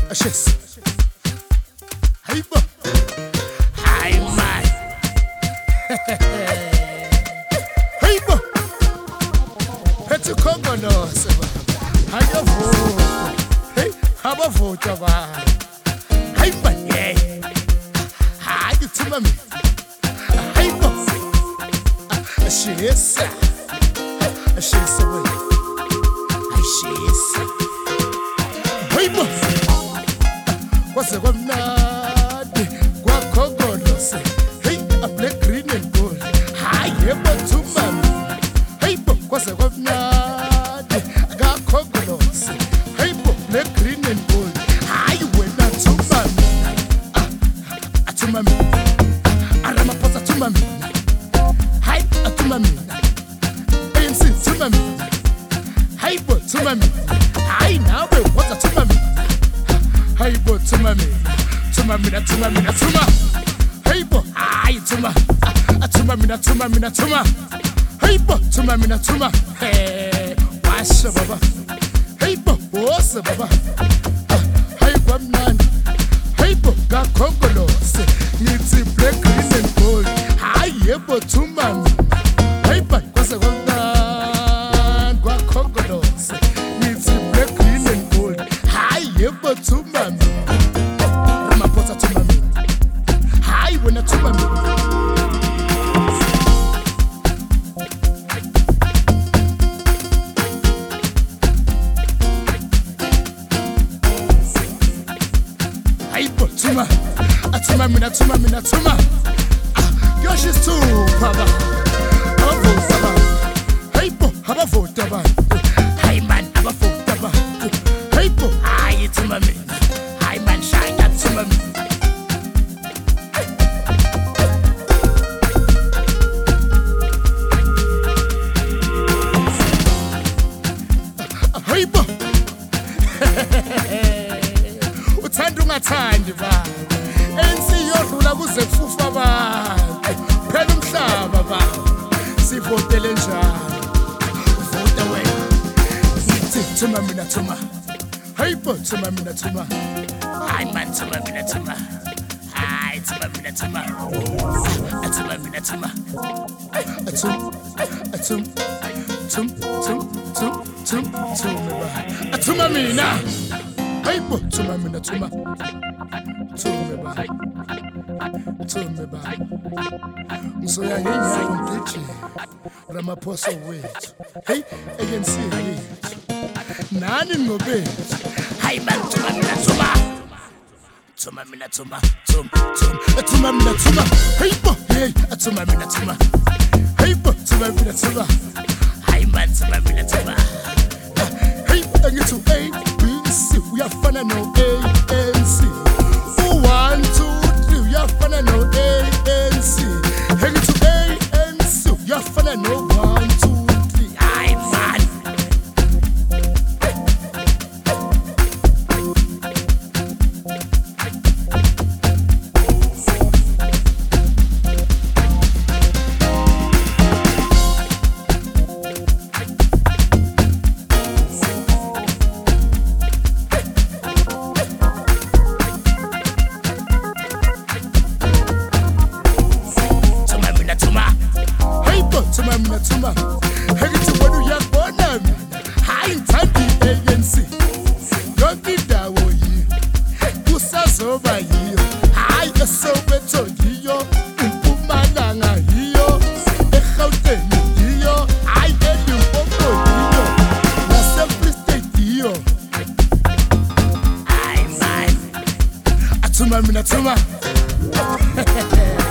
Ashes. Hey, bo. Hi, man. Hey, bo. Hetu Congo no seba. How you vote? Hey, how about vote about? Hey, man, yeah. How you to me? Hey, bo. Ashes. Ashes away. Ashes. Hey, bo. What's the one now? Guacogolose. Hey, a black, green, and gold. Hi, but to mommy. Hey, but what's the one now? Guacogolose. Hey, but black, green, and gold. Hi, went not to mommy. To mommy. Aramapasa to mommy. Hi, to mommy. ANC to mommy. Hi, but to mommy. Hi, now, what's a to mommy? Hey bo, tuma me, na tuma. Hey bo, ay tuma, tuma me, na tuma. Hey bo, tuma me, na tuma. Hey, washa baba. Hey bo, wasa baba. Hey bo man, hey bo, ga Congolose. Niti black, green and gold. Hey bo, tuma me. Hey bo, wasa baba. Ga Congolose. Niti black, green and gold. Hey bo, tuma me. Tuma. Yo, she's too, Papa. Hey, bo, have a vote about. Hey, man, have a vote about. Hey, bo, aye, tuma me. Hi, man, shine up tuma me. Hey, bo. Uthanda ungathandi ba. Yodlula kuze kufufa abantu phela umhlaba ba sivotele njalo vote wena sithi thuma mina thuma hey bo thuma mina thuma hayi man thuma mina thuma hayi thuma mina thuma thuma mina thuma thuma mina hey bo thuma mina thuma Tume ba Msoya ngenyawo mdithi Ramaphosa wethu Hey ANC yethu Nani ngobethu Hayi man thuma mina thuma Thuma mina thuma Thuma mina thuma Hey bo hey thuma mina thuma Hey bo thuma mina thuma Hayi man thuma mina thuma Hey angithi A B C uyafana no ANC 1 2 Yafana no ANC. Hang it to ANC. Yafana no 1 2 3. Aye man. Tuma Hegithi wena uyabona mina hayi ngithanda iANC yonke indawo yiyo kusazoba yiyo hayi eSoweto yiyo eMpumalanga yiyo eGauteng yiyo hayi eLimpopo yiyo naseFree State yiyo hayi man athuma mina thuma